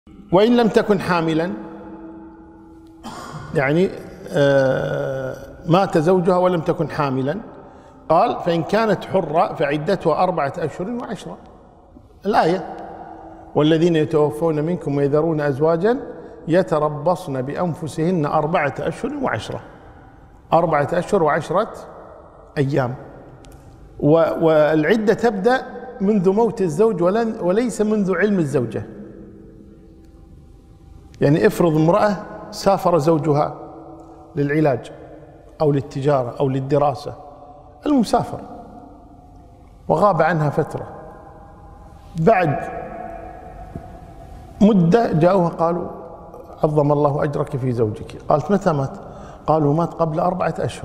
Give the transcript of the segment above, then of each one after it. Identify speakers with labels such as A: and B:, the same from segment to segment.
A: وإن لم تكن حاملا، يعني مات زوجها ولم تكن حاملا، قال فإن كانت حرة فعدتها 4 أشهر و10. الآية: والذين يتوفون منكم ويذرون أزواجا يتربصن بأنفسهن 4 أشهر و10. 4 أشهر و10 أيام. والعدة تبدأ منذ موت الزوج وليس منذ علم الزوجة. يعني افرض امرأة سافر زوجها للعلاج أو للتجارة أو للدراسة، المسافر، وغاب عنها فترة، بعد مدة جاءوها قالوا عظم الله أجرك في زوجك. قالت متى مات؟ قالوا مات قبل 4 أشهر.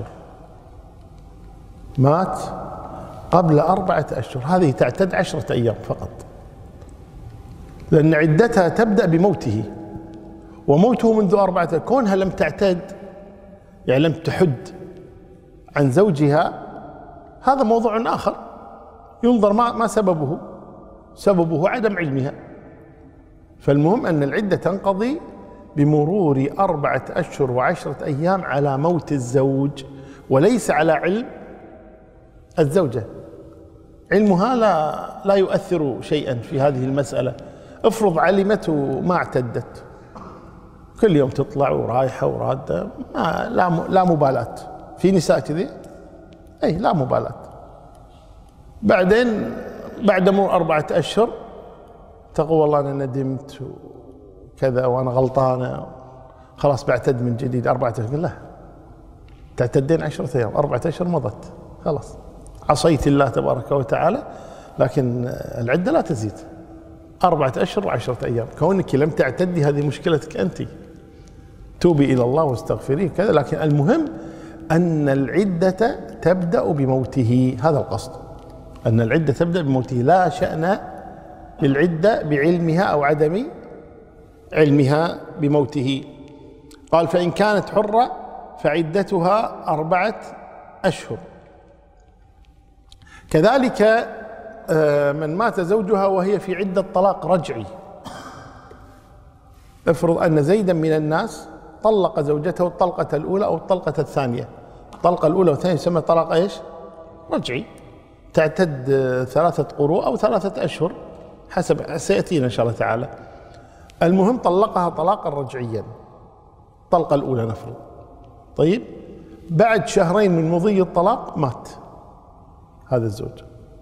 A: مات قبل 4 أشهر. هذه تعتد 10 أيام فقط، لأن عدتها تبدأ بموته، وموته منذ 4 أشهر. كونها لم تعتد، يعني لم تحد عن زوجها، هذا موضوع آخر ينظر ما سببه. سببه عدم علمها. فالمهم أن العدة تنقضي بمرور 4 أشهر و10 أيام على موت الزوج، وليس على علم الزوجة. علمها لا يؤثر شيئا في هذه المسألة. افرض علمت وما اعتدت، كل يوم تطلع ورايحة ورادة، لا مبالاة. في نساء كذي، أي لا مبالاة. بعدين بعد مرور 4 أشهر تقول والله أنا ندمت وكذا وأنا غلطانة، خلاص بعتد من جديد 4 أشهر. لا، تعتدين 10 أيام، 4 أشهر مضت، خلاص عصيت الله تبارك وتعالى. لكن العدة لا تزيد 4 أشهر و10 أيام. كونك لم تعتدي هذه مشكلتك أنت، توبي إلى الله واستغفريه كذا. لكن المهم أن العدة تبدأ بموته، هذا القصد، أن العدة تبدأ بموته. لا شأن للعدة بعلمها أو عدم علمها بموته. قال فإن كانت حرة فعدتها 4 أشهر. كذلك من مات زوجها وهي في عدة طلاق رجعي. افرض أن زيدا من الناس طلق زوجته الطلقة الأولى أو الطلقة الثانية. الطلقة الأولى والثانية يسمى طلاق إيش؟ رجعي. تعتد 3 قروء أو 3 أشهر حسب سيأتينا إن شاء الله تعالى. المهم طلقها طلاقا رجعيا، الطلقة الأولى نفرض. طيب، بعد 2 شهر من مضي الطلاق مات هذا الزوج.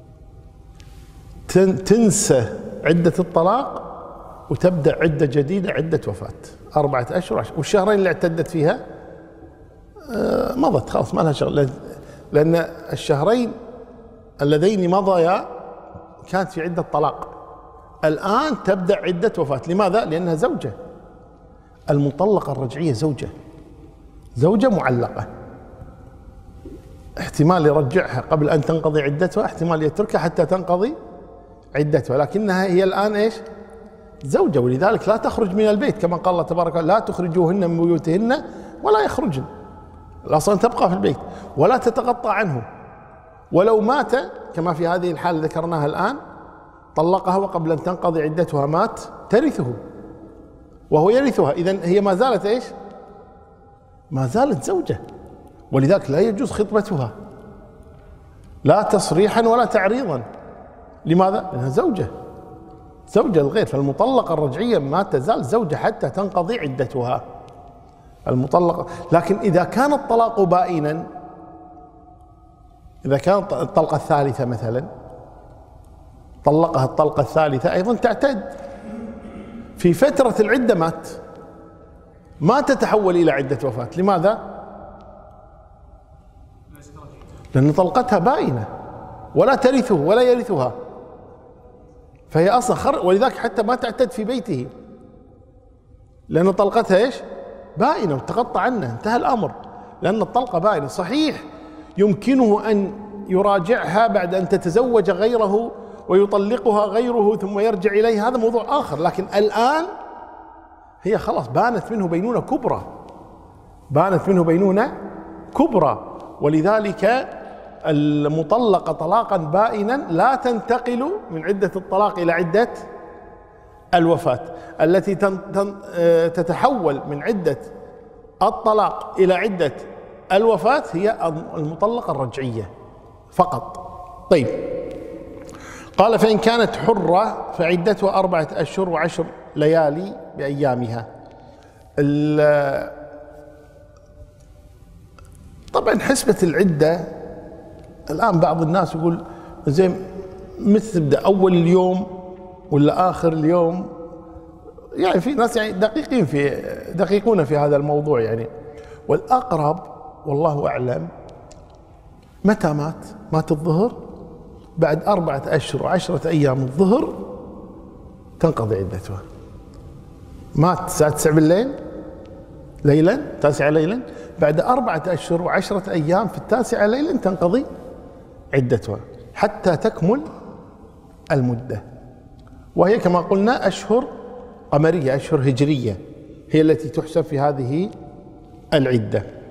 A: تنسى عدة الطلاق وتبدأ عدة جديدة، عدة وفاة 4 أشهر و10. والشهرين اللي اعتدت فيها مضت، خلاص ما لها شغل، لأن الشهرين اللذين مضيا كانت في عدة طلاق. الآن تبدأ عدة وفاة. لماذا؟ لأنها زوجة. المطلقة الرجعية زوجة معلقة. احتمال يرجعها قبل أن تنقضي عدتها، احتمال يتركها حتى تنقضي عدتها، لكنها هي الآن إيش؟ زوجة. ولذلك لا تخرج من البيت، كما قال الله تبارك وتعالى: لا تخرجوهن من بيوتهن ولا يخرجن. الأصل تبقى في البيت ولا تتقطع عنه. ولو مات كما في هذه الحالة ذكرناها الآن، طلقها وقبل أن تنقضي عدتها مات، ترثه وهو يرثها. إذن هي ما زالت إيش؟ ما زالت زوجة. ولذلك لا يجوز خطبتها، لا تصريحا ولا تعريضا. لماذا؟ لأنها زوجة الغير. فالمطلقة الرجعية ما تزال زوجة حتى تنقضي عدتها المطلقة. لكن إذا كان الطلاق بائنا، إذا كانت الطلقة الثالثة مثلا، طلقها الطلقة الثالثة أيضا تعتد. في فترة العدة ما تتحول إلى عدة وفاة. لماذا؟ لأن طلقتها بائنة ولا ترثه ولا يرثها، فهي أصلا ولذلك حتى ما تعتد في بيته، لأن طلقتها إيش؟ بائنة وتقطع عنه، انتهى الأمر. لأن الطلقة بائنة. صحيح يمكنه أن يراجعها بعد أن تتزوج غيره ويطلقها غيره ثم يرجع إليها، هذا موضوع آخر. لكن الآن هي خلاص بانت منه بينونة كبرى، بانت منه بينونة كبرى. ولذلك المطلقة طلاقا بائنا لا تنتقل من عدة الطلاق إلى عدة الوفاة التي تتحول من عدة الطلاق إلى عدة الوفاة هي المطلقة الرجعية فقط. طيب، قال فإن كانت حرة فعدتها 4 أشهر و10 ليالي بأيامها. طبعا حسبة العدة الآن بعض الناس يقول زين متى تبدأ، أول اليوم ولا آخر اليوم؟ يعني في ناس يعني دقيقون في هذا الموضوع يعني. والأقرب والله أعلم متى مات الظهر بعد 4 أشهر و10 أيام الظهر تنقضي عدتها. مات الساعة 9 بالليل ليلا 9 ليلا، بعد 4 أشهر و10 أيام في 9 ليلا تنقضي عدتها حتى تكمل المدة، وهي كما قلنا أشهر قمرية أشهر هجرية هي التي تحسب في هذه العدة.